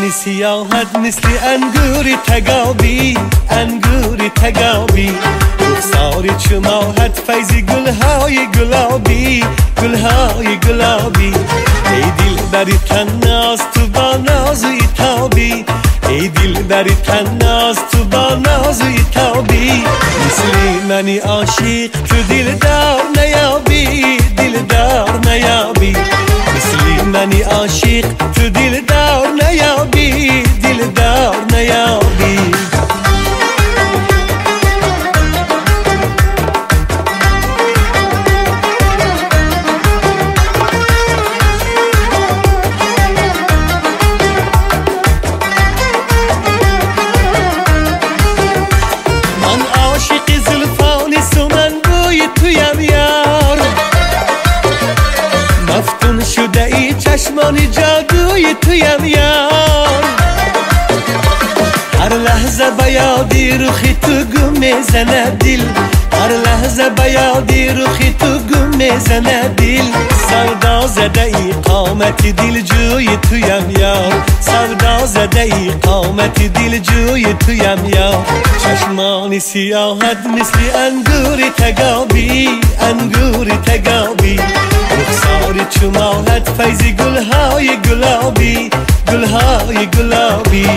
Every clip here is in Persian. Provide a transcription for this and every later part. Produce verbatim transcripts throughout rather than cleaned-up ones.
چشمانی سیاهت مثل انگور تگابی، انگور تگابی، رخسار چماهت فیض گلهای گلابی، گلهای گلابی. ای دل بری تناز تو با ناز و ایتابی، ای دل بری تناز تو با ناز و ایتابی. مثل منی عاشق تو دلدار نیابی، دلدار نیابی. مثل منی عاشق تو دلدار نیابی، دلدار نیابی. چشمانی جادوی تویم یار، هر لحظه به یادی رخی تو گم میزنه دل، هر لحظه به یادی رخی تو گم میزنه دل. سودا زده ای قامت دل جوی تویم یار، سودا زده ای قامت دل جوی تویم یار. چشمانی سیاهت مثل انگور تگابی، انگور تگابی، رخسار چماهت فیض گلهای گلابی، گلهای گلابی.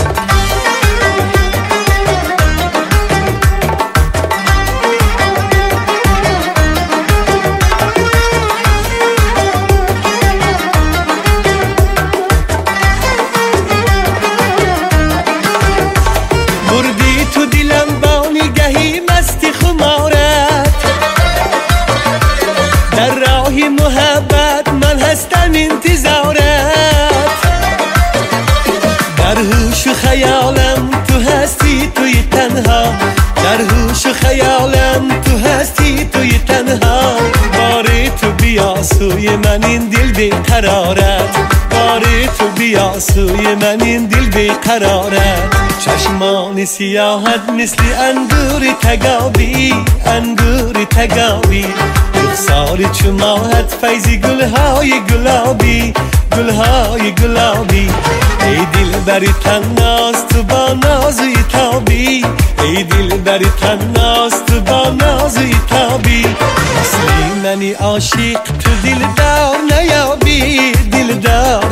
بردی تو دلم با نگهی مستی خمارت، در راهی محبت من هستم انتظارت. در هوش و خیالم تو هستی توی تنها، در هوش و خیالم تو هستی توی تنها. باری تو بیا سوی من این دل بیقرارت، باری تو بیا سوی من این دل بیقرارت. چشمان سیاهت مثل انگور تگابی، انگور تگابی، رخسار چماهت فیض گلهای گلابی، گلهای گلابی. ای دل بری تناز تو با ناز و ایتابی، ای دل بری تناز تو با ناز و ایتابی. مثل منی عاشق تو دلدار نیابی، دلدار